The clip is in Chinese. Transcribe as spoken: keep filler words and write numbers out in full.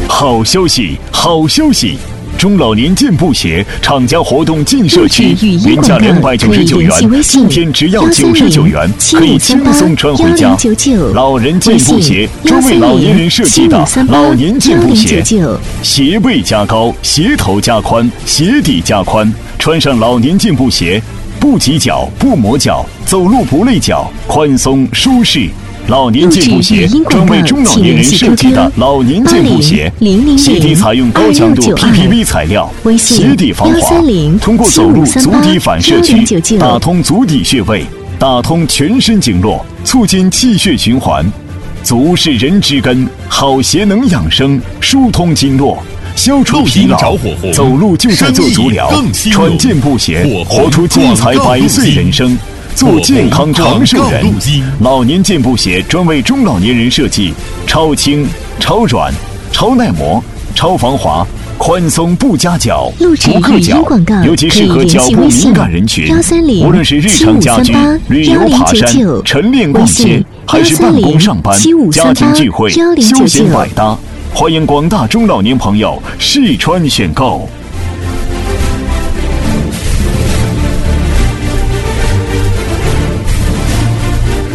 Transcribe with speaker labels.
Speaker 1: 好消息，好消息！中老年健步鞋厂家活动进社区，原价两百九十九元，今天只要九十九元，可以轻松穿回家。老人健步鞋，专为老年人设计的老年健步鞋，鞋背加高，鞋头加宽，鞋底加宽，穿上老年健步鞋，不挤脚，不磨脚，走路不累脚，宽松舒适。老年健步鞋，专为中老年人设计的老年健步鞋，鞋底采用高强度 P P V 材料，鞋底防滑，通过走路足底反射区打通足底穴位，打通全身经络，促进气血循环。足是人之根，好鞋能养生，疏通经络，消除疲劳。走路就在做足疗，穿健步鞋，活出精彩百岁人生。做健康长寿人，老年健步鞋专为中老年人设计，超轻、超软、超耐磨、超防滑，宽松不夹脚，不硌脚，尤其适合脚部敏感人群。无论是日常家居、旅游爬山、晨练逛街，还是办公上班、家庭聚会、休闲百搭，欢迎广大中老年朋友试穿选购。